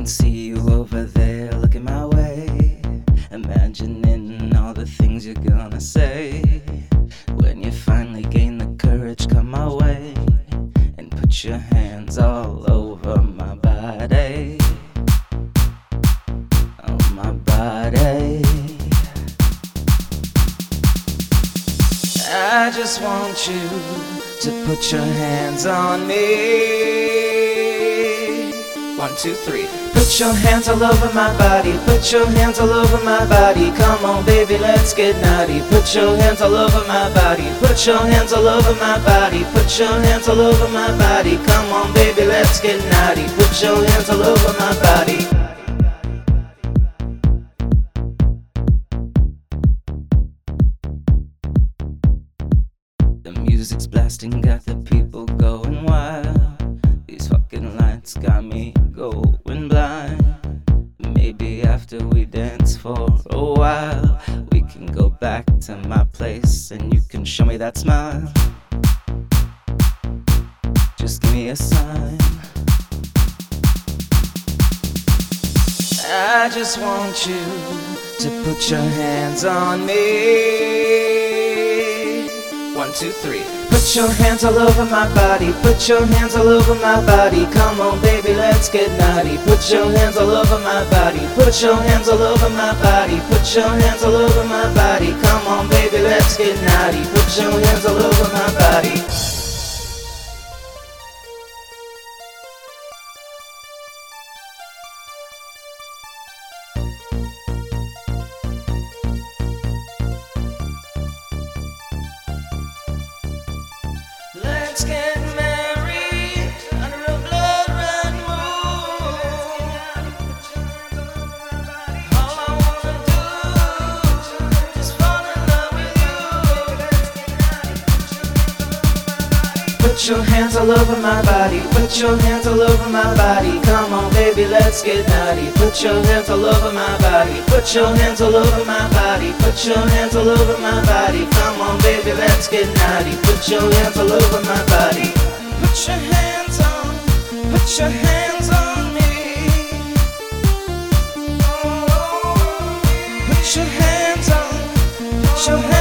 can see you over there looking my way, imagining all the things you're gonna say. When you finally gain the courage, come my way and put your hands all over my body. On my body. I just want you to put your hands on me. 1, 2, 3. Put your hands all over my body. Put your hands all over my body. Come on, baby, let's get naughty. Put your hands all over my body. Put your hands all over my body. Put your hands all over my body. Come on, baby, let's get naughty. Put your hands all over my body. The music's blasting, got the people going wild. These fucking lights got me going blind. Maybe after we dance for a while, we can go back to my place and you can show me that smile. Just give me a sign. I just want you to put your hands on me. 1, 2, 3. Put your hands all over my body. Put your hands all over my body. Come on, baby, let's get naughty. Put your hands all over my body. Put your hands all over my body. Put your hands all over my body. Come on, baby, let's get naughty. Put your hands all over my body. Let's get married under a blood red moon. All I wanna do is fall in love with you. Put your hands all over my body. Put your hands all over my body. Come on, baby, let's get naughty. Put your hands all over my body. Put your hands all over my body. Put your hands all over my body. Come on, baby, let's get naughty. Put your hands all over my body. Put your hands on, put your hands on me. Put your hands on, put your hands on.